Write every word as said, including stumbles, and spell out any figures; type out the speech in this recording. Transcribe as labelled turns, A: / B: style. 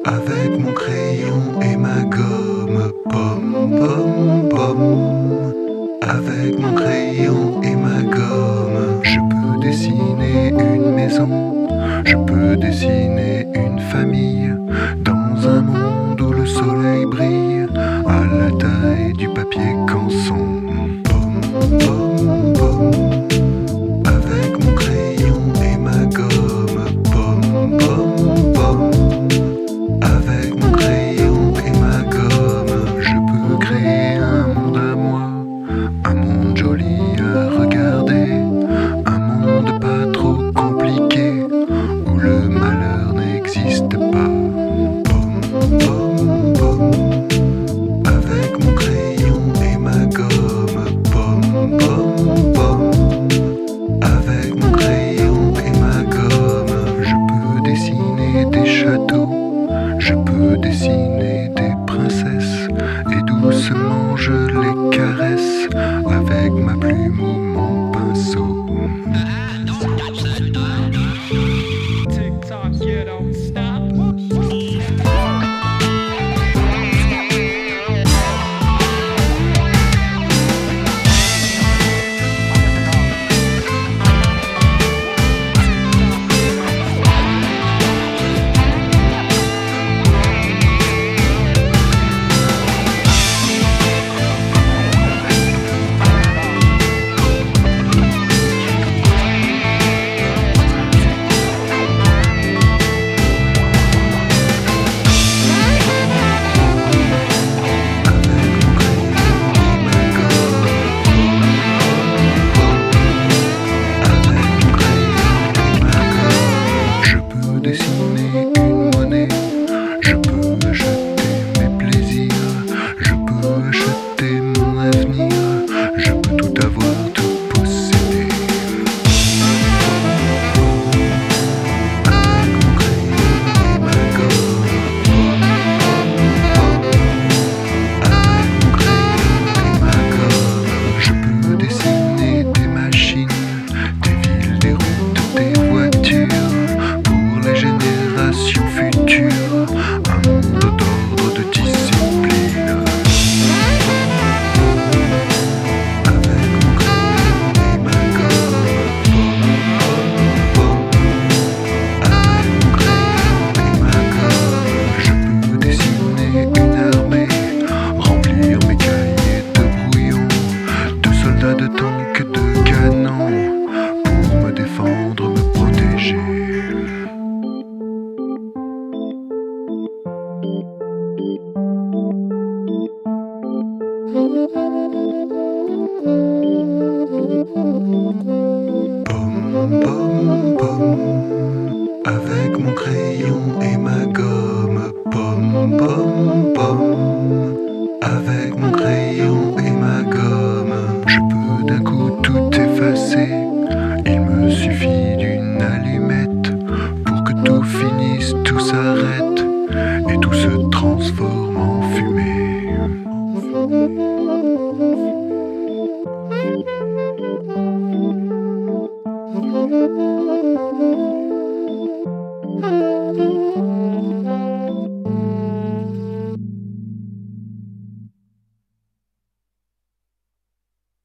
A: Avec mon crayon et ma gomme, pom pom pom. Avec mon crayon et ma gomme, je peux dessiner une maison, je peux dessiner une famille, dans un monde où le soleil brille, à la taille du papier canson. Pom pom pom. Avec mon crayon et ma gomme, pom pom pom. Avec mon crayon et ma gomme, je peux créer un monde à moi, un monde joli à regarder, un monde pas trop compliqué, où le malheur n'existe pas. Pom pom pom. Avec mon crayon et ma gomme, pom pom pom. Avec mon crayon et ma gomme, je peux dessiner des châteaux, je peux dessiner des princesses, et doucement je les caresse avec ma plume ou mon pinceau.
B: TikTok, you don't stop.
A: Dessiner une monnaie, je peux acheter mes plaisirs, je peux acheter mon avenir, je peux tout avoir, tout posséder. Avec mon crayon et ma gomme, avec mon crayon et ma gomme, je peux dessiner des machines, des villes, des routes, des voitures, les générations futures, un monde d'ordre, de discipline. Avec mon crayon et ma gomme, pom pom pom. Avec mon crayon et ma gomme, je peux dessiner une armée, remplir mes cahiers de brouillons, de soldats, de tanks, de canons, pour me défendre, me protéger. Pom pom pom. Avec mon crayon et ma gomme, pom pom